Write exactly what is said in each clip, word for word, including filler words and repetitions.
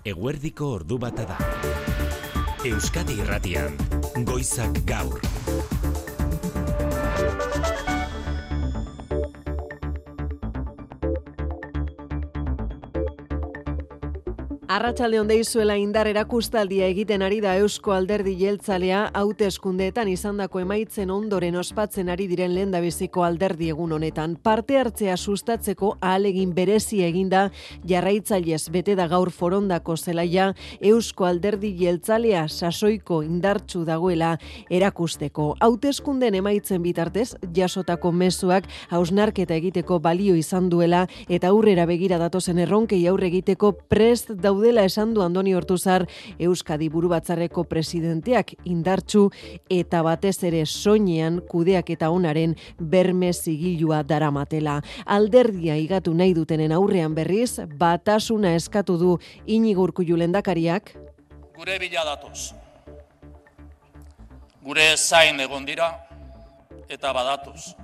Eguerdiko ordu bata da. Euskadi Irratian, Goizak Gaur. Arratsalde on deizuela indar erakustaldia egiten ari da Eusko Alderdi Jeltzalea hauteskundeetan izandako emaitzen ondoren ospatzen ari diren lehendabiziko alderdi egun honetan. Parte hartzea sustatzeko ahalegin berezia eginda jarraitzailez bete da gaur Forondako zelaia Eusko Alderdi Jeltzalea sasoiko indartsu dagoela erakusteko. Hauteskundeen emaitzen bitartez jasotako mezuak hausnarketa egiteko balio izan duela eta aurrera begira datozen erronkei aurre egiteko prest daude dela esan du Andoni Ortuzar Euskadi Burubatzarreko presidenteak indartsu eta batez ere soinean kudeak eta onaren berme zigilua daramatela. Alderdia higatu nahi dutenen aurrean berriz, batasuna eskatu du Iñigo Urkullu lehendakariak. Gure bila datoz. Gure zain egon dira eta badatoz.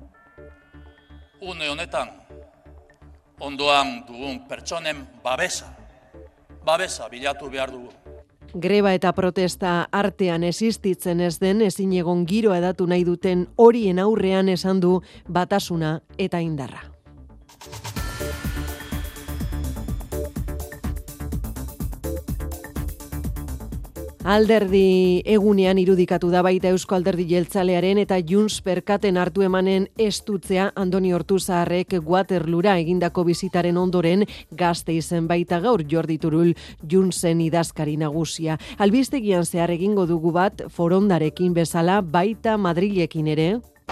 Une honetan, ondoan dugun pertsonen babesa. Babesa bilatu behar dugu. Greba eta protesta artean existitzen ez den ezin egon giroa edatu nahi duten horien aurrean esan du batasuna eta indarra. Alderdi egunean irudikatu da baita Eusko Alderdi Jeltzalearen eta Junts perkaten hartu emanen estutzea Andoni Ortuzarrek Waterloora egindako bizitaren ondoren Gasteizen baita gaur Jordi Turull Juntsen idazkari nagusia. Albistegian zehar egingo dugu bat Forondarekin bezala baita Madrilekin ere.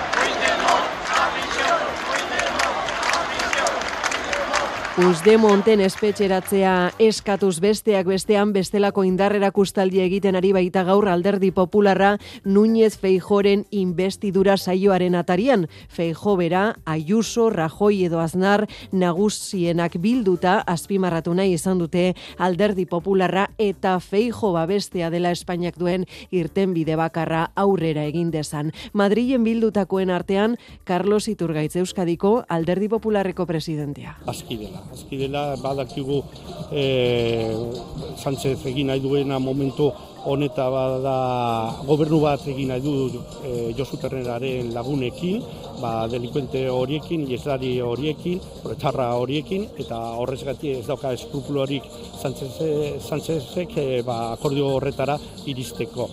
Puigdemonten espetxeratzea eskatuz besteak bestean bestelako indarrerakustaldia egiten ari baita gaur Alderdi Popularra Núñez Feijóoren investidura saioaren atarian. Feijóo bera, Ayuso, Rajoy edo Aznar nagusienak bilduta azpimarratu nahi izan dute Alderdi Popularra eta Feijóo babestea dela Espainiak duen irtenbide bakarra aurrera egin dezan. Madrilen bildutakoen artean Carlos Iturgaitz Euskadiko Alderdi Popularreko presidentea. Aski dela. Azki dela, badakigu e, Sánchez egin nahi duena momentu honeta bada gobernu bat egin nahi du e, Josu Terneraren lagunekin, ba, delinkuente horiekin, ieslari horiekin, etarra horiekin, eta horrezgatik ez dauka eskrupulorik Sánchez, Sánchezek e, ba, akordio horretara iristeko.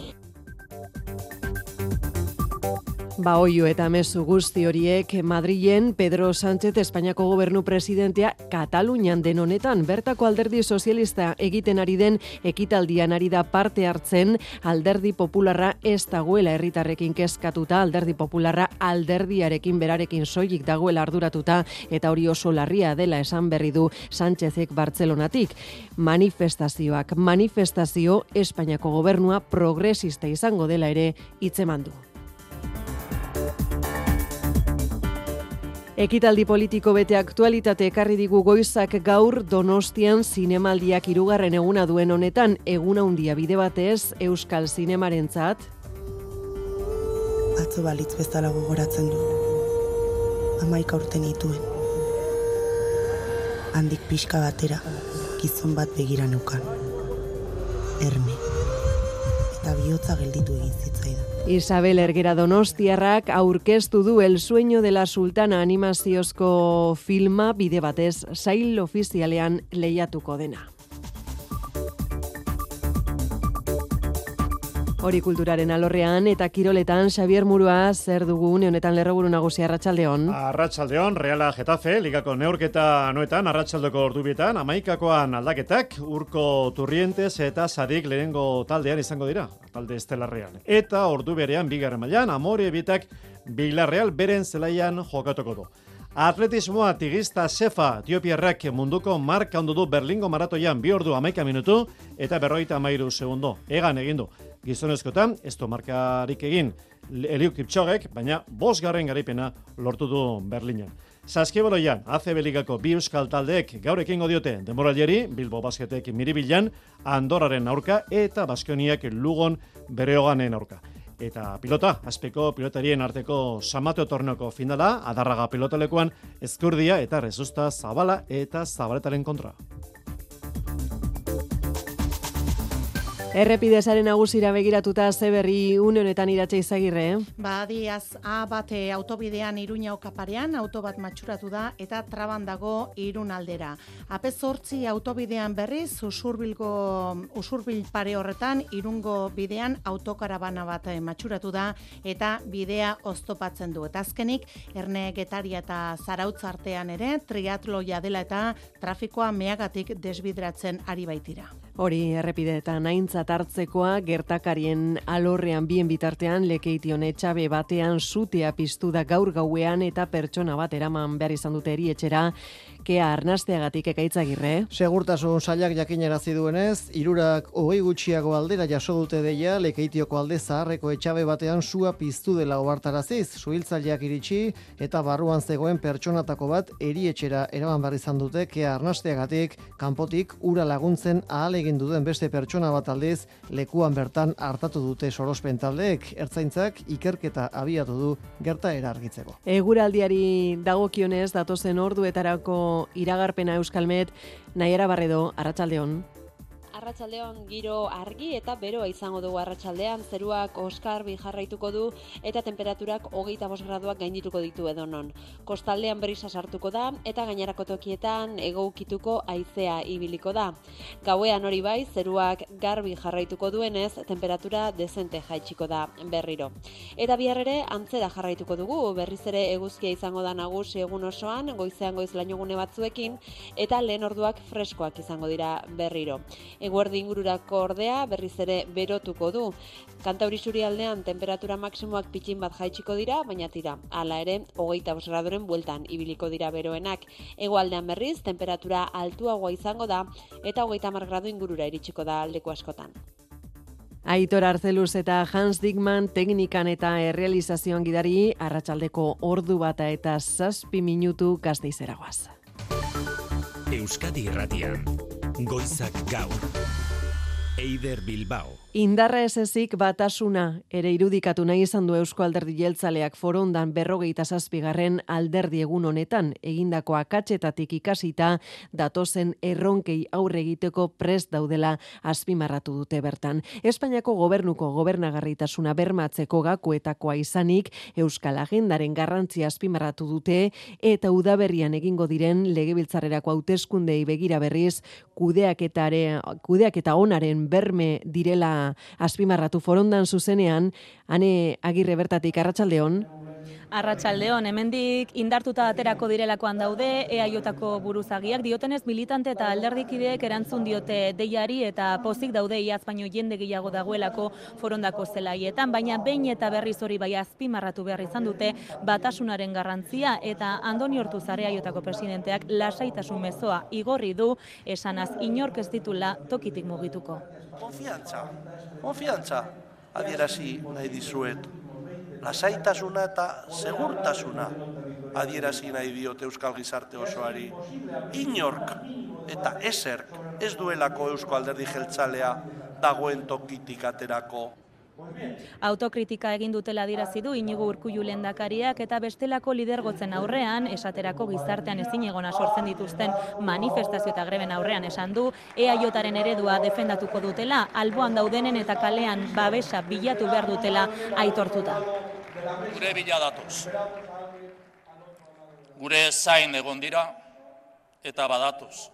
Ba oio eta mezu guzti horiek Madrilen Pedro Sánchez Espainiako gobernu presidentea Katalunian den honetan bertako Alderdi Sozialista egiten ari den ekitaldian ari da parte hartzen. Alderdi Popularra ez dagoela herritarrekin kezkatuta, Alderdi Popularra alderdiarekin berarekin soilik dagoela arduratuta eta hori oso larria dela esan berri du Sánchezek Bartzelonatik. Manifestazioak, manifestazio Espainiako gobernua progresista izango dela ere hitzeman du. Ekitaldi politiko bete aktualitate ekarri digu Goizak Gaur Donostian zinemaldiak hirugarren eguna duen honetan, egun handia bide batez Euskal Zinemarentzat. Atzo balitz bezala gogoratzen du. Hamaika urte nituen. Handik pixka batera, gizon bat begira neukan. Erne. Eta bihotza gelditu egin zitzaidan. Isabel Ergera Donostiarrak aurkeztu du El sueño de la sultana animaziozko filma bide batez sail ofizialean lehiatuko dena. Hori kulturaren alorrean eta kiroletan Xabier Murua zer dugu une honetan lerroburu nagusia arratsaldeon. Arratsaldeon, Reala Getafe, ligako neurketa noetan, arratsaldeko ordubietan, hamaikakoan aldaketak, Urko Turrientes eta Sadik lehenengo taldean izango dira, talde estelarrean. Eta ordu berean bigarren mailan, Amore Bietak Villarreal beren zelaian jokatuko du. Atletismoa tigista Sefa Etiopiarrak munduko marka ondu du Berlingo maratoian bi ordu hamaika minutu eta berrogeita hamairu segundo. Egan egin du. Gizonezkotan, ez du markarik egin Eliud Kipchogek, baina bosgarren garaipena lortu du Berlinen. Saskibaloian, A C B Ligako bi euskal taldeek gaur ekingo diote denboraldiari, Bilbo Basketek Miribilan, Andorraren aurka eta Baskoniak Lugon Bereoganen aurka. Eta pilota, azpeko pilotarien arteko San Mateo torneoko finala, Adarraga pilotalekuan, Ezkurdia eta Rezusta Zabala eta Zabaletaren kontra. Errepidesaren nagusira begiratuta ze berri une honetan Iratxe Izagirre, eh? Ba, diaz, A bat e, autobidean Iruña okaparean, auto bat matxuratu da eta traban dago Irun aldera. Ape zortzi autobidean berriz, usurbilgo, usurbil pare horretan, Irungo bidean autokarabana bat e, matxuratu da eta bidea oztopatzen du. Eta azkenik, Erne Getaria eta Zarautz artean ere, triatloia dela eta trafikoa meagatik desbidratzen ari baitira. Hori errepideetan aintzat hartzekoa gertakarien alorrean bien bitartean Lekeition etxabe batean sutea piztu da gaur gauean eta pertsona bat eraman behar izan dute erietxera, kea arnasteagatik Ekaitzagirre. Segurtasun sailak jakinarazi duenez, hirurak hogei gutxiago aldera jaso dute deia Lekeitioko alde zaharreko etxabe batean sua piztu dela ohartaraziz. Suhiltzaileak iritsi eta barruan zegoen pertsonatako bat erietxera eraman behar izan dute kea arnasteagatik kanpotik ura laguntzen ahal egin duten beste pertsona bat aldiz lekuan bertan hartatu dute sorospen taldeek. Ertzaintzak ikerketa abiatu du gertaera argitzeko. Eguraldiari dagokionez datozen orduetarako iragarpena Euskalmet, Naiara Barredo, Arratsaldeon. Arratsaldeon giro argi eta beroa izango dugu arratsaldean, zeruak oskarbi jarraituko du eta temperaturak hogeita bost graduak gaindituko ditu edonon. Kostaldean brisa sartuko da eta gainerako tokietan egoukituko haizea ibiliko da. Gauean hori bai, zeruak garbi jarraituko duenez, temperatura dezente jaitsiko da berriro. Eta bihar ere antzera jarraituko dugu, berriz ere eguzkia izango da nagusi egun osoan, goizean goiz lainogune batzuekin eta lehen orduak freskoak izango dira berriro. Eguerdi ingururako ordea berriz ere berotuko du. Kantauri isurialdean temperatura maksimoak pitxin bat jaitsiko dira, baina tira, hala ere, hogeita bost graduren bueltan ibiliko dira beroenak. Hegoaldean berriz, temperatura altuagoa izango da, eta hogeita hamar gradu ingurura iritsiko da leku askotan. Aitor Arzeluz eta Hans Dickmann teknikan eta errealizazioan gidari, arratsaldeko ordu bata eta zazpi minutu Gasteizeragoaz. Euskadi Irratian, Goizak Gaur. Eider Bilbao. Indarra ez ezik batasuna ere irudikatu nahi izan du Eusko Alderdi Jeltzaleak forondan berrogeita zazpigarren alderdi egun honetan, egindako akatsetatik ikasita datozen erronkei aurre egiteko prest daudela azpimarratu dute bertan. Espainiako gobernuko gobernagarritasuna bermatzeko gakoetakoa izanik Euskal Agendaren garrantzia azpimarratu dute eta udaberrian egingo diren legebiltzarrerako hauteskundei begira berriz kudeaketare kudeaketa onaren berme direla azpimarratu forondan zuzenean. Ane Agirre bertatik, arratsaldeon. Arratsaldeon, hemendik indartuta aterako direlakoan daude eaiotako buruzagiak, diotenez militante eta alderdikideek erantzun diote deiari eta pozik daude iaz baino jende gehiago dagoelako forondako zelaietan, baina behin eta berriz hori bai azpimarratu behar izan dute batasunaren garrantzia eta Andoni Ortuzar eaiotako presidenteak lasaitasun mezoa igorri du, esanaz inork ez ditula tokitik mugituko. Konfiantza, konfiantza adierazi nahi dizuet. Lasaitasuna eta segurtasuna adierazi nahi diot euskal gizarte osoari. Inork eta eserk ez duelako Eusko Alderdi Jeltzalea dagoen tokitik aterako. Autokritika egin dutela adierazi du Iñigo Urkullu lehendakariak eta bestelako lidergotzen aurrean, esaterako gizartean ezinegona sortzen dituzten manifestazio eta greben aurrean esan du, eaiotaren eredua defendatuko dutela, alboan daudenen eta kalean babesa bilatu behar dutela aitortuta. Gure bila datoz. Gure zain egon dira eta badatoz.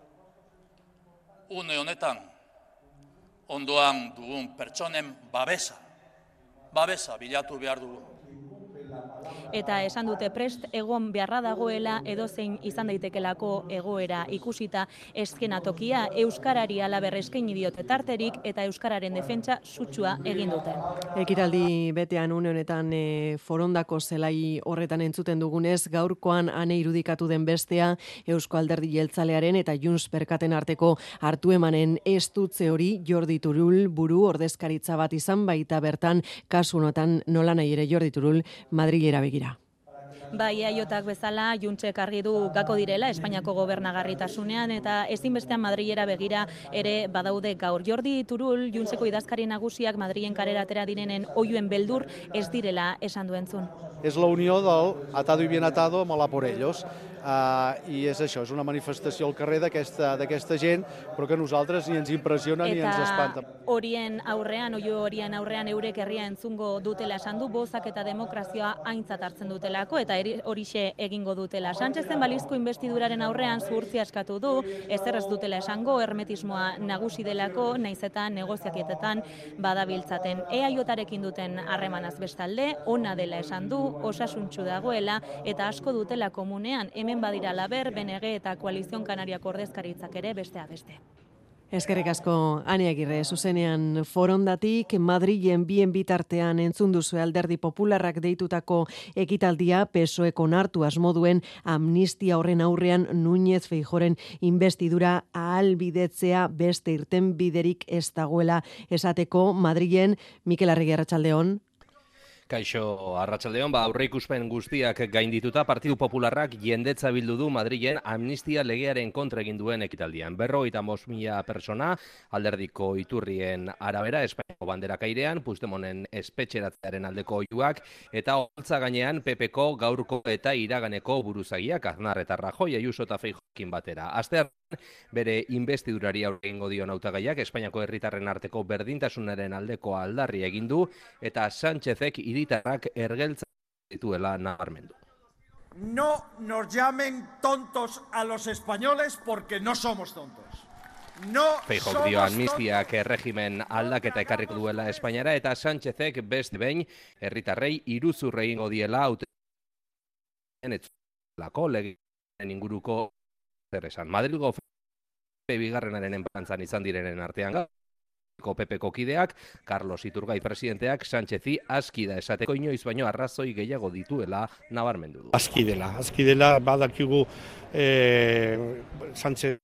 Une honetan, ondoan dugun pertsonen babesa, babesa bilatu behar dugu. Eta esan dute prest egon beharra dagoela edozein izan daitekelako egoera ikusita eskenatokia euskarari halaber eskaini diote tarterik eta euskararen defentsa sutsua egin dute. Ekitaldi betean une honetan e, forondako zelai horretan entzuten dugunez, gaurkoan ane irudikatu den bestea Eusko Alderdi Jeltzalearen eta Junts Perkaten arteko hartu emanen estutze hori Jordi Turul buru ordezkaritza bat izan baita bertan kasu honetan nola nahi ere Jordi Turul Madrilera begira. Bai, eaiotak bezala, Juntsek argi du gako direla Espainiako gobernagarritasunean eta ezinbestean Madrilera begira ere badaude gaur. Jordi Turul, Juntseko idazkari nagusiak Madrilen karera atera direnen oiuen beldur ez direla esan du entzun. Es la unió del atado y bien atado, mola por ellos. Uh, I és això, és una manifestació al carrer d'aquesta gent, però que a nosaltres ni ens impressiona ni ens espanta. Eta horien aurrean, oio horien aurrean eurek herria entzungo dutela esan du, bozak eta demokrazioa aintzat hartzen dutelako, eta horixe egingo dutela. Sánchezen balizko investiduraren aurrean zuhurtzia eskatu du, ezer ez dutela esango, hermetismoa nagusi delako, naizetan negoziakietetan badabiltzaten. E A J-arekin duten harremanaz bestalde, ona dela esan du, osasuntsu dagoela, eta asko dutela komunean, hemen badira Laber, B N G eta Koalizion Kanariako ordezkaritzak ere bestea beste. Eskerrik asko, Ane Agirre, zuzenean Forondatik, Madrilen bien bitartean entzun duzu Alderdi Popularrak deitutako ekitaldia, P S O E onartu asmoduen amnistia horren aurrean Núñez Feijóoren investidura ahalbidetzea beste irtenbiderik ez dagoela esateko. Madrilen, Mikel Arregi, arratsaldeon. Kaixo, arratsaldeon, ba, aurreikuspen guztiak gaindituta, Partidu Popularrak jendetza bildu du Madrilen amnistia legearen kontra egin duen ekitaldian. Berrogeita bost mila persona, alderdiko iturrien arabera, Espainiako banderak airean, Puigdemonten espetxeratzearen aldeko oihuak, eta holtza gainean P P-ko gaurko eta iraganeko buruzagiak, Aznar eta Rajoy, Ayuso eta Feijóorekin batera. Asteartean bere investidurari aurre egingo dion hautagaiak Espainiako herritarren arteko berdintasunaren aldeko aldarri egin du, eta Sánchezek hiritarrak ergeltza dituela nabarmendu. No nos llamen tontos a los españoles porque no somos tontos. No Feijóok dio amnistiak erregimen aldaketa ekarriko duela Espainiara, eta Sánchezek beste behin herritarrei iruzur egingo diela hautagaiaren etzulako legeen inguruko zer esan. Madrilgo bigarrenaren enpantzan izan direnen artean P P-ko kideak, Carlos Iturgaiz presidenteak Sánchezi aski da esateko inoiz baino arrazoi gehiago dituela nabarmendu du. Aski dela, aski dela, badakigu eh, Sánchez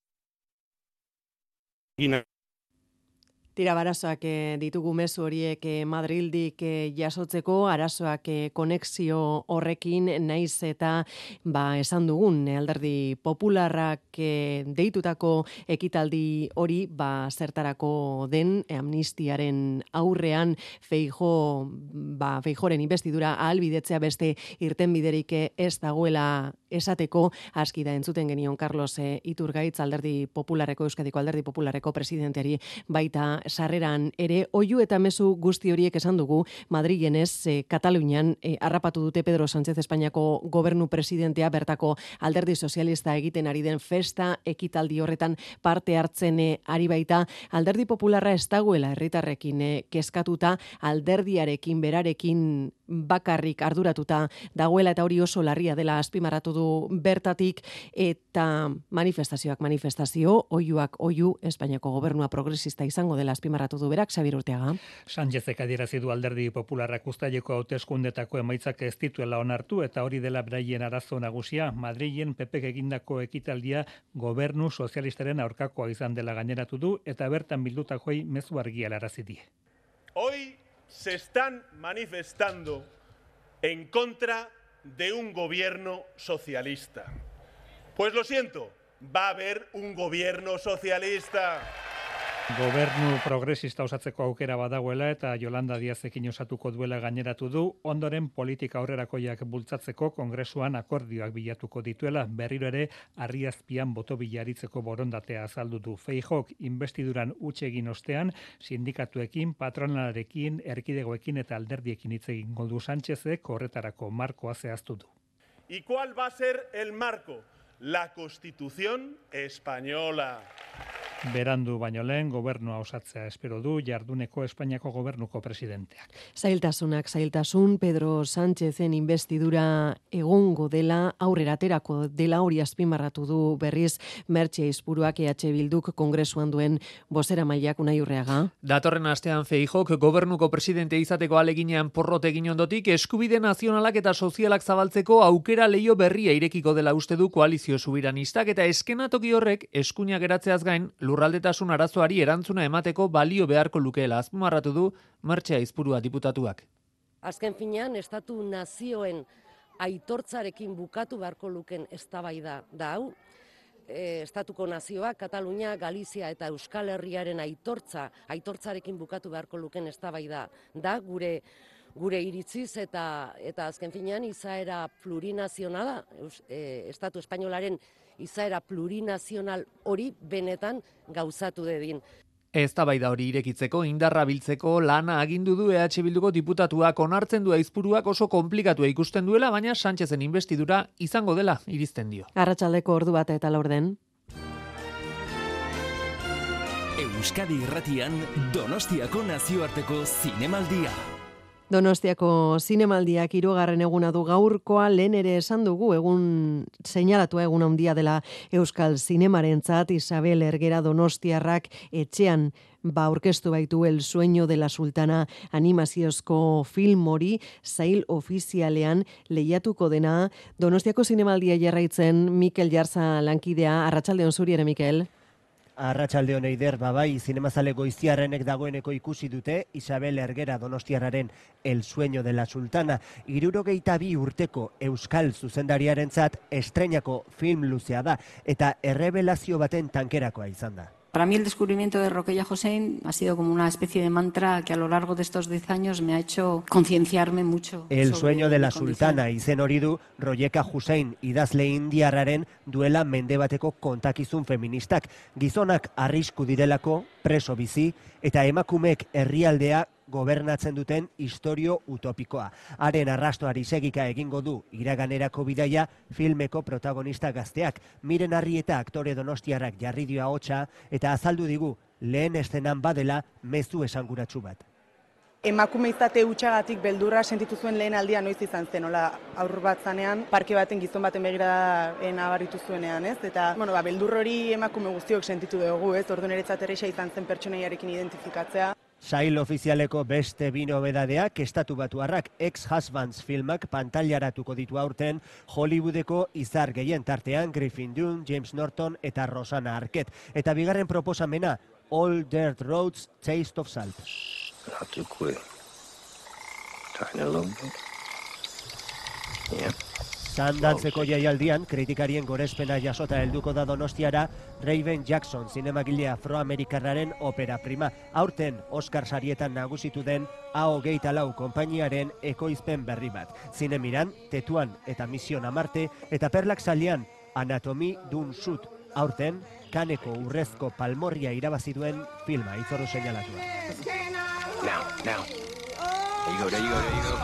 Tira, arazoak ditugu mezu horiek Madrildik jasotzeko, arazoak konexio horrekin naiz eta ba, esan dugun Alderdi Popularrak deitutako ekitaldi hori ba, zertarako den amnistiaren aurrean Feijóo, ba, Feijóoren investidura ahalbidetzea beste irtenbiderik ez dagoela esateko, aski da entzuten genion Carlos Iturgaiz Alderdi Popularreko, Euskadiko Alderdi Popularreko presidenteari baita sarreran ere, oihu eta mezu guzti horiek esan dugu, Madrilen ez, e, Katalunian e, harrapatu dute Pedro Sánchez Espainiako gobernu presidentea, bertako Alderdi Sozialista egiten ari den festa ekitaldi horretan parte hartzen e, ari baita. Alderdi Popularra ez dagoela herritarrekin e, kezkatuta, alderdiarekin berarekin bakarrik arduratuta dagoela, eta hori oso larria dela azpimarratu du bertatik, eta manifestazioak manifestazio, oihuak oihu, Espainiako gobernua progresista izango dela azpimarratu du berak, Xabier Urteaga. Sánchezek adierazi du Alderdi Popularrak uztaileko hauteskundetako emaitzak ez dituela onartu, eta hori dela beraien arazo nagusia. Madrilen P Pek egindako ekitaldia gobernu sozialistaren aurkakoa izan dela gaineratu du, eta bertan bildutakoi mezu argia helarazi die. Hoy se están manifestando en contra de un gobierno socialista. Pues lo siento, va a haber un gobierno socialista. Gobernu progresista osatzeko aukera badagoela eta Yolanda Díazekin osatuko duela gaineratu du, ondoren politika aurrerakoiak bultzatzeko kongresuan akordioak bilatuko dituela, berriro ere harriazpian boto bilaritzeko borondatea azaldu du. Feijóok investiduran huts egin ostean, sindikatuekin, patronalarekin, erkidegoekin eta alderdiekin hitz egingo du. Sánchezek horretarako markoa zehaztu du. ¿Y cuál va a ser el marco? La Constitución española. Berandu baino lehen gobernua osatzea espero du jarduneko Espainiako gobernuko presidenteak. Zailtasunak zailtasun, Pedro Sánchezen investidura egongo dela, aurrera aterako dela, hori azpimarratu du berriz Mertxe Aizpuruak E H Bilduk kongresuan duen bozeramaileak Unai Urreaga. Datorren astean Feijóok gobernuko presidente izateko aleginean porrot egin ondotik, eskubide nazionalak eta sozialak zabaltzeko aukera leio berria irekiko dela uste du koalizio subiranistak, eta eskenatoki horrek eskuina geratzeaz gain lurraldetasun arazoari erantzuna emateko balio beharko lukeela azpimarratu du Mertxe Aizpurua diputatuak. Azken finean, estatu nazioen aitortzarekin bukatu beharko luken eztabaida da hau. E, estatuko nazioak, Katalunia, Galizia eta Euskal Herriaren aitortza, aitortzarekin bukatu beharko luken eztabaida da, gure gure iritziz eta eta azken finean izaera plurinazionala, e, Estatu Espainolaren izaera plurinazional hori benetan gauzatu dedin. Eztabaida hori irekitzeko indarra biltzeko lana agindu du E H Bilduko diputatuak onartzen du aizpuruak oso konplikatua ikusten duela, baina Sánchezen investidura izango dela irizten dio. Arratsaldeko ordu bat eta laurden. Euskadi Irratian Donostiako nazioarteko zinemaldia. Donostiako zinemaldiak hirugarren eguna du gaurkoa, lehen ere esan dugu egun seinalatua egun handia dela Euskal Zinemarentzat. Isabel Ergera donostiarrak etxean ba aurkeztu baitu El sueño de la sultana animaziozko film hori sail ofizialean lehiatuko dena. Donostiako zinemaldia jarraitzen Mikel Jarza lankidea. Arratsaldeon zuri ere, Mikel. Arratsaldeon Eider, babai, zinemazale goiztiarrenek dagoeneko ikusi dute Isabel Ergera donostiarraren El sueño de la sultana, hirurogeita bi urteko euskal zuzendariarentzat estreinako film luzea da, eta errebelazio baten tankerakoa izan da. Para mí el descubrimiento de Roquella Hossein ha sido como una especie de mantra que a lo largo de estos diez años me ha hecho concienciarme mucho. El sueño de la sultana izen hori du Royeka Hussein idazle indiarraren duela mende bateko kontakizun feministak. Gizonak arrisku direlako, preso bizi, eta emakumeek herrialdea gobernatzen duten istorio utopikoa. Haren arrastoari segika egingo du iraganerako bidaia filmeko protagonista gazteak. Miren Arrieta aktore donostiarrak jarri dio ahotsa eta azaldu digu lehen eszenan badela mezu esanguratsu bat. Emakume izate hutsagatik beldurra sentitu zuen lehen aldia noiz izan zen, hola aur bat zanean, parke baten gizon baten begira nabaritu zuenean, ez? Eta, bueno, ba, beldur hori emakume guztiok sentitu dugu, ez? Orduan eretzat erresa izan zen pertsonaiarekin identifikatzea. Sail ofizialeko beste bi nobedadeak estatu batuarrak Ex-Husbands filmak pantailaratuko ditu aurten Hollywoodeko izar gehien tartean Griffin Dunne, James Norton eta Rosanna Arquette. Eta bigarren proposamena All Dirt Roads, Taste of Salt. Not too quick. Tiny a little bit. Yeah. Sandantzeko jaialdian, kritikarien gorespena jasota helduko da Donostiara Raven Jackson zinemagile afroamerikarraren opera prima. Aurten Oscar sarietan nagusitu den A hogeita lau konpainiaren ekoizpen berri bat. Zinemiran, Tetuan eta Misión a Marte eta Perlak Zalean Anatomy d'un Sud. Aurten, Kaneko urrezko palmorria irabazi duen filma itzoru seinalatua. Now, now. There you go, there you go, there you go.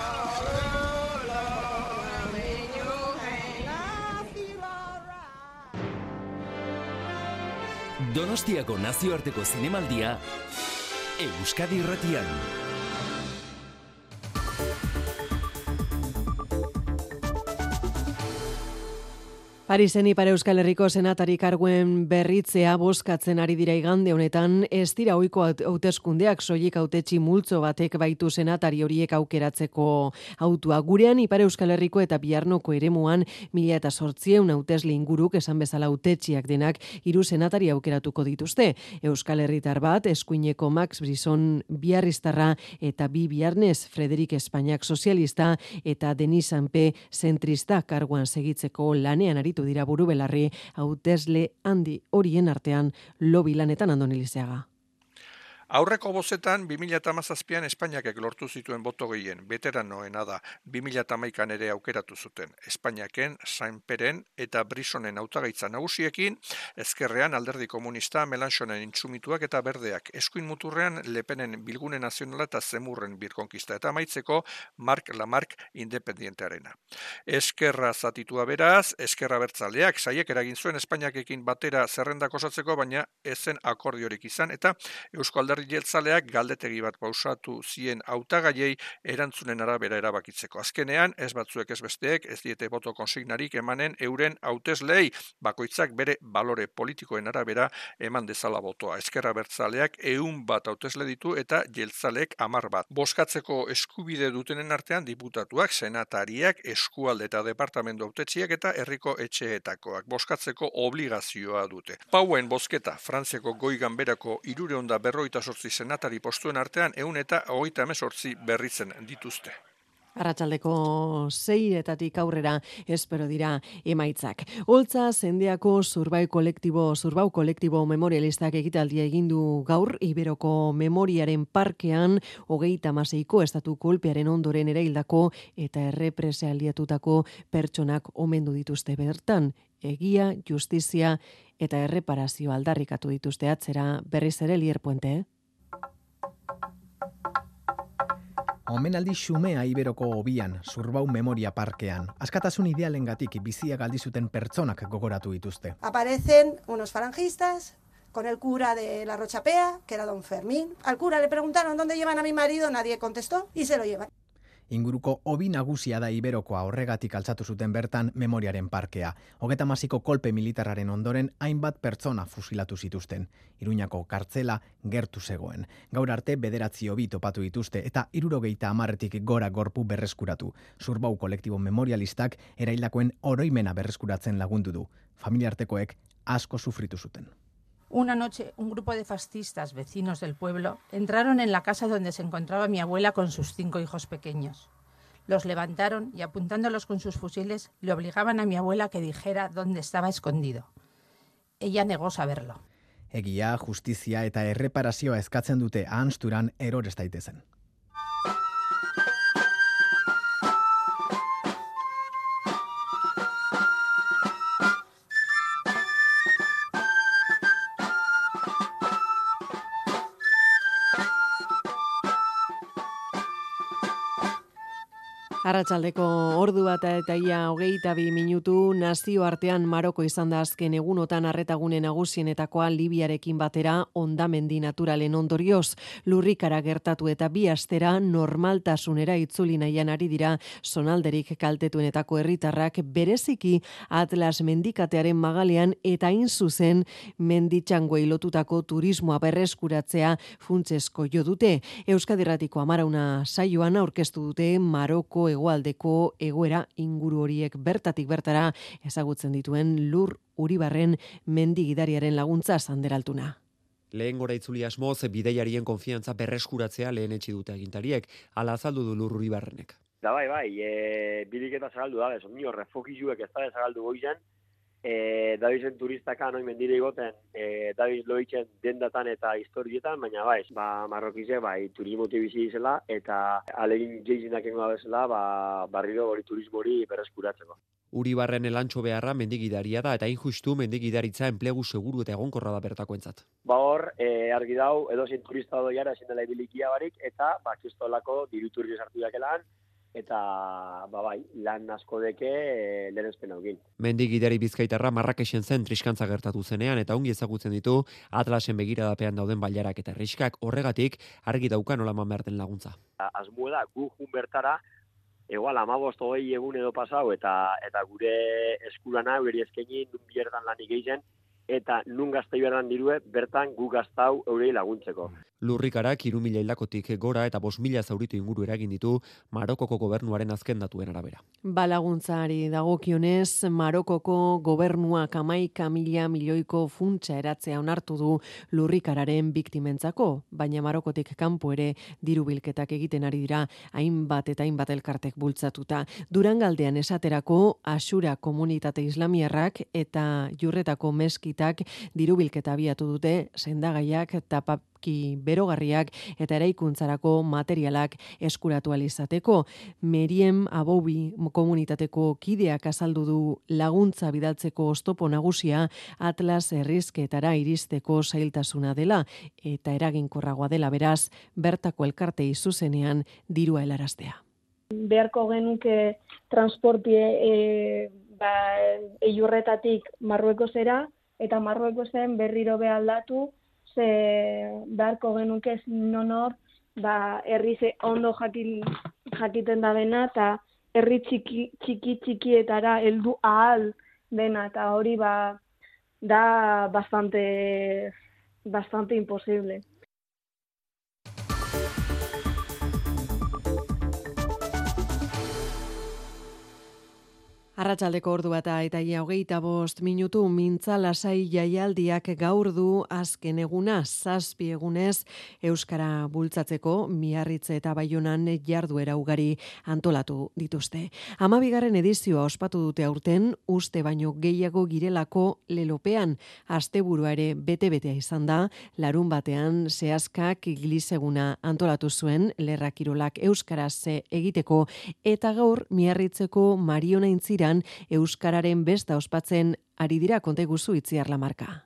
Donostiako nazioarteko zinemaldia Euskadi Irratian. Parisen Ipar Euskal Herriko senatari karguen berritzea bozkatzen ari dira igande honetan, ez dira ohiko hauteskundeak, soilik hautetsi multzo batek baitu senatari horiek aukeratzeko hautua. Gurean Ipar Euskal Herriko eta Biarnoko eremuan mila eta zortziehun hautesle inguruk esan bezala hautetsiak denak hiru senatari aukeratuko dituzte. Euskal Herritar bat, eskuineko Max Brison biarriztarra eta bi biarnez Frederik Espainiak sozialista eta Denis Sanpe zentrista karguan segitzeko lanean aritu dira buru belarri hautesle handi horien artean lobi lanetan Andoni Lizeaga. Aurreko bozetan, bi mila hamazazpian Espainiakek lortu zituen boto gehien, veteranoena da, bi mila hamaikan ere aukeratu zuten. Espainiaken, Sanperen eta Brisonen hautagaitza nagusiekin, ezkerrean alderdi komunista, Melanchonen intsumituak eta berdeak, eskuin muturrean Lepenen bilgune nazionala eta Zemurren birkonkista, eta amaitzeko Mark Lamarck independientearena. Eskerra zatitua beraz, eskerra bertzaleak, saiek eragin zuen Espainiakekin batera zerrendak osatzeko, baina ezen akordiorik izan, eta Eusko Alderdi Jeltzaleak galdetegi bat pausatu zien hautagaiei erantzunen arabera erabakitzeko. Azkenean, ez batzuek ez besteek, ez diete boto konsignarik emanen euren hauteslei, bakoitzak bere balore politikoen arabera eman dezala botoa. Ezkerra bertzaleak ehun bat hautesle ditu eta jeltzaleek hamar bat. Bozkatzeko eskubide dutenen artean diputatuak, senatariak, eskualde eta departamendu hautetsiak eta herriko etxeetakoak. Bozkatzeko obligazioa dute. Pauen bozketa, Frantziako goi ganberako hirurehun eta berrogeita zortzi senatari postuen artean ehun eta hogeita hemezortzi berritzen dituzte. Arratsaldeko seietatik aurrera espero dira emaitzak. Holtza zendeako Zurbau kolektibo, Zurbau kolektibo memorialistak ekitaldia egin du gaur Iberoko Memoriaren Parkean hogeita hamaseiko estatu kolpearen ondoren eraildako eta errepresaliatutako pertsonak omendu dituzte bertan. Egia, justizia eta erreparazio aldarrikatu dituzte atzera berriz ere Lier Puente. Omenaldi xumea Iberoko hobian, Zurbau Memoria Parkean. Askatasun idealengatik bizia galdi zuten pertsonak gogoratu dituzte. Aparecen unos falangistas con el cura de la Rochapea, que era don Fermín. Al cura le preguntaron dónde llevan a mi marido, nadie contestó y se lo llevan. Inguruko hobi nagusia da Iberokoa, horregatik altzatu zuten bertan Memoriaren Parkea. Hogeta masiko kolpe militarraren ondoren hainbat pertsona fusilatu zituzten. Iruñako kartzela gertu zegoen. Gaur arte bederatzi hobi topatu dituzte eta hirurogeita hamarretik gora gorpu berreskuratu. Zurbau kolektibo memorialistak eraildakoen oroimena berreskuratzen lagundu du. Familiartekoek asko sufritu zuten. Una noche, un grupo de fascistas, vecinos del pueblo, entraron en la casa donde se encontraba mi abuela con sus cinco hijos pequeños. Los levantaron y, apuntándolos con sus fusiles, le obligaban a mi abuela a que dijera dónde estaba escondido. Ella negó saberlo. Egia, justizia eta erreparazioa eskatzen dute ahanzturan eror ez daitezen. Arratsaldeko ordu bat eta ia hogeita bi minutu nazioartean Maroko izan da azken egunotan arretagune nagusienetakoa Libiarekin batera hondamendi naturalen ondorioz. Lurrikara gertatu eta bi astera normaltasunera itzuli nahian ari dira zonalderik kaltetuenetako herritarrak bereziki Atlas mendikatearen magalean eta hain zuzen menditxangoei lotutako turismoa berreskuratzea funtsezko jo dute. Euskadi Irratiko Amarauna saioan aurkeztu dute Maroko hegoaldeko egoera inguru horiek bertatik bertara ezagutzen dituen Lur Uribarren mendigidariaren laguntza Sanderaltuna. Lehen gora itzuli asmoz, bidaiarien konfiantza berreskuratzea lehen etxi dute agintariek, ala azaldu du Lur Uribarrenek. Da bai, bai, e, biliketa zagaldu da, eso, nio, refokizuek ez da zagaldu goizan, e, dabizen turistaka noi mendire igoten, e, dabiz loitzen dendatan eta historietan, baina bai, ba, marrokize, bai, turismote bizi izela, eta alegin jeizinak engoa bezala, ba, barriro hori turismo hori berreskuratzeko. Uribarren elantxo beharra mendigidaria da, eta injustu mendigidaritza enplegu seguru eta egonkorra da bertakoentzat. Ba hor, e, argi dau, edozein turista doiara ezin dela ibilikia barik, eta ba, kistolako diru turri sartu dakelan, eta ba bai, lan asko deke e, lehenezpen haugin. Mendigidari Bizkaitarra Marrakexen zen triskantza gertatu zenean eta ongi ezagutzen ditu Atlasen begiradapean dauden bailarak eta herriskak, horregatik argi dauka nola eman behar den laguntza. Asmoa da gu jun bertara, igual hamabost hogei egun edo pasau eta eta gure eskulana gure eskaini nun biertan lanik egiten eta nun gaztai berdan dirue bertan gu gaztau eurei laguntzeko. Lurrikarak hiru mila hildakotik gora eta bost mila zauritu inguru eragin ditu Marokoko gobernuaren azken datuen arabera. Balaguntzari dagokionez, Marokoko gobernuak hamaika mila milioiko funtsa eratzea onartu du lurrikararen biktimentzako, baina Marokotik kanpo ere diru bilketak egiten ari dira hainbat eta hainbat elkartek bultzatuta. Durangaldean esaterako Asura komunitate islamiarrak eta Jurretako meskitak diru bilketa abiatu dute sendagaiak tapa ki berogarriak eta eraikuntzarako materialak eskuratu alizateko. Meriem Abobi komunitateko kideak azaldu du laguntza bidaltzeko oztopo nagusia Atlas herrizketara iristeko zailtasuna dela eta eraginkorragoa dela beraz bertako elkartei zuzenean dirua helaraztea. Beharko genuke transportie e, ba, eiurretatik Marruekosera eta Marruekosen berriro behaldatu ze beharko genuke nonor ba, herri ze ondo jakin, jakiten da bena eta herri txiki, txiki txikietara heldu ahal dena eta hori ba, da bastante, bastante imposible. Arratsaldeko ordu bata eta ia hogeita bost minutu mintza lasai jaialdiak gaur du azken eguna, zazpi egunez Euskara bultzatzeko Miarritze eta Baionan jarduera ugari antolatu dituzte. Hamabigarren edizioa ospatu dute aurten, uste baino gehiago girelako lelopean, asteburua ere bete-betea izan da, larun batean zehazkak iglizeguna antolatu zuen lerrakirolak euskaraz egiteko, eta gaur Miarritzeko Mariona Intziran euskararen besta ospatzen ari dira, konta iguzu Itziar Lamarca.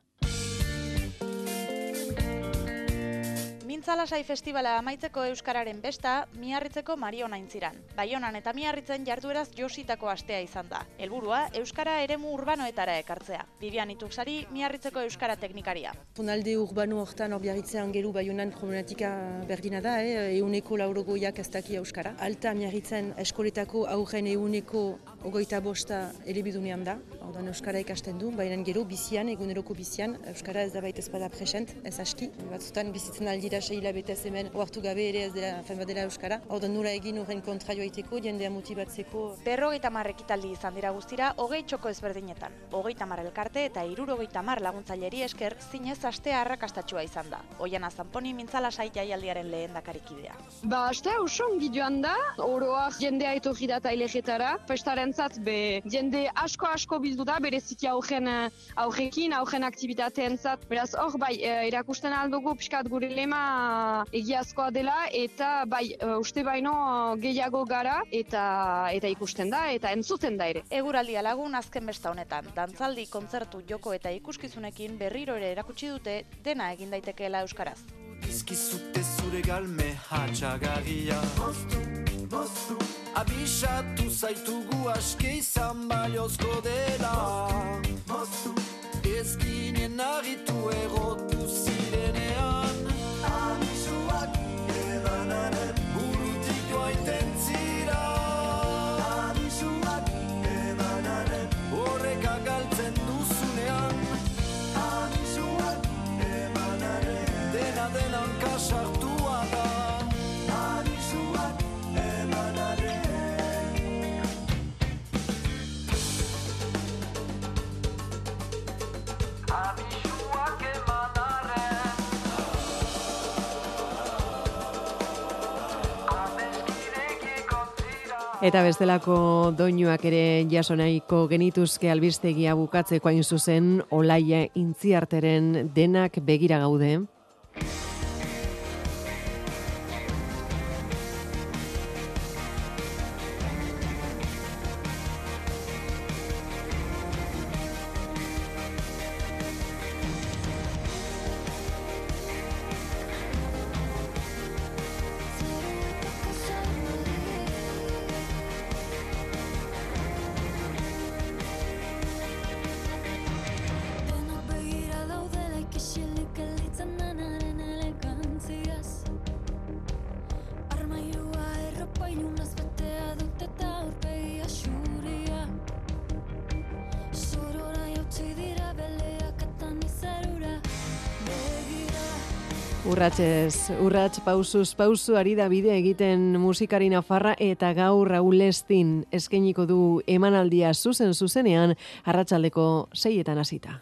Mintzalasai festivala amaitzeko euskararen besta Miarritzeko Mariona Intziran. Baionan eta Miarritzen jardueraz jositako astea izan da. Helburua euskara eremu urbanoetara ekartzea. Bibian Ituxari, Miarritzeko euskara teknikaria. Zonalde urbano hortan hor Biarritzean gero Baionan problematika berdina da, eh? euneko laurogoiak ez daki euskara. Alta Miarritzen eskoletako aurren euneko ogoita bosta elebidunean da. Ordan euskara ikasten du, baina gero bizian, eguneroko bizian, euskara ez da baita ezpada present, ez aski. Batzutan bizitzen aldira hilabetez hemen oartu gabe ere ez dela, fen badela euskara. Ordan nola egin horren kontra joaiteko, jendea motibatzeko. Berrogeita hamar ekitaldi izan dira guztira, hogei txoko ezberdinetan. Hogeita hamar elkarte eta hirurogeita hamar laguntzaileri esker zinez astea arrakastatsua izan da. Oiana Zanponi Mintzalasai jaialdiaren lehendakarikidea. Ba, astea oso ongi joan da, oroak jendea etorri da tailegetara, festarentzat be jende asko asko bildu da, bereziki aurren aurrekin, aurren aktivitateentzat. Beraz, hor bai, erakusten aldugu pixkat gure lema egiazkoa dela, eta bai, uste baino gehiago gara, eta eta ikusten da, eta entzuten da ere. Eguraldia lagun azken besta honetan, dantzaldi, kontzertu, joko eta ikuskizunekin berriro ere erakutsi dute dena egin daitekeela euskaraz. Dizkizute zure galme hatxagarria Moztu, moztu Abisatu zaitugu aske izan baliozko dela Moztu, ez ginen argitu egotu zirenean Abisuak emanaren burutik joaiten zira Abisuak emanaren horrek agaltzen duzunean Abisuak emanaren dena denan kasartua da Abisuak emanaren Abisuak emanaren Eta bestelako doinuak ere jaso nahiko genituzke albistegia bukatzeko hain zuzen Olaia Intziarteren denak begira gaude. Urratxez, urratx pausuz pausu ari da bide egiten musikari nafarra eta gaur Raul Estin eskainiko du emanaldia zuzen zuzenean arratsaldeko seietan hasita.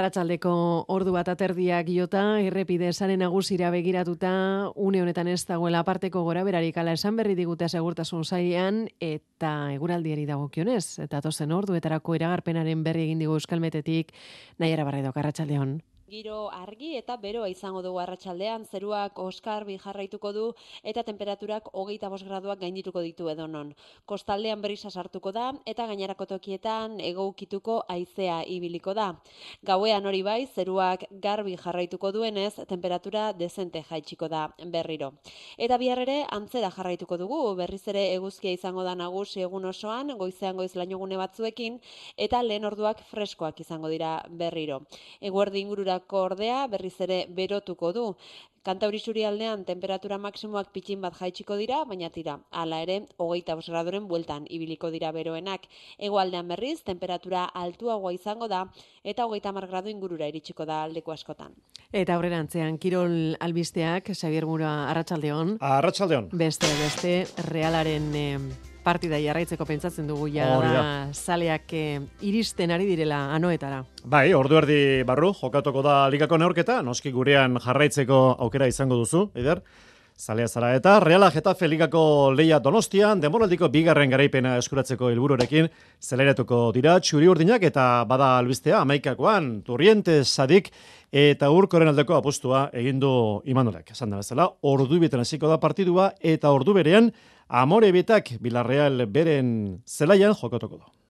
Arratsaldeko ordu bat aterdiak jota, errepide sare nagusira begiratuta, une honetan ez dagoela aparteko gora berarik ala esan berri digute segurtasun sailean eta eguraldiari dagokionez. Eta tozen orduetarako iragarpenaren berri egin digu Euskalmetetik, Naiara Barredok, arratsaldeon. Giro argi eta beroa izango dugu arratsaldean, zeruak oskarbi jarraituko du eta temperaturak hogeita bost graduak gaindituko ditu edonon. Kostaldean brisa sartuko da eta gainerako tokietan egoukituko haizea ibiliko da. Gauean hori bai, zeruak garbi jarraituko duenez, temperatura dezente jaitsiko da berriro. Eta bihar ere antzera jarraituko dugu, berriz ere eguzkia izango da nagusi egun osoan, goizean goiz lainogune batzuekin eta lehen orduak freskoak izango dira berriro. Eguerdi ingurura ordea berriz ere berotuko du. Kantauri isurialdean temperatura maksimoak pitxin bat jaitsiko dira, baina tira, hala ere, hogeita bost graduren bueltan ibiliko dira beroenak. Hegoaldean berriz, temperatura altuagoa izango da, eta hogeita hamar gradu ingurura iritsiko da aldeko askotan. Eta aurrerantzean, kirol albisteak, Xabier Mura, arratsaldeon. Arratsaldeon. Beste, beste, Realaren eh, partida jarraitzeko pentsatzen dugu ja oh, da, zaleak eh, iristen ari direla anoetara. Bai, ordu erdi barru, jokatuko da ligako neurketa, noski gurean jarraitzeko aukera izango duzu, Eider, zalea zara eta Reala Getafe ligako leia Donostian, denboraldiko bigarren garaipena eskuratzeko helburuarekin zeleratuko dira txuri urdinak eta bada albistea amaikakoan, Turrientes, Sadik eta Urkoren aldeko apustua egindu Imanolek. Esan da bezala, ordu bietan hasiko da partidua eta ordu berean Amore Betak Villarreal beren zelaian jokatuko du.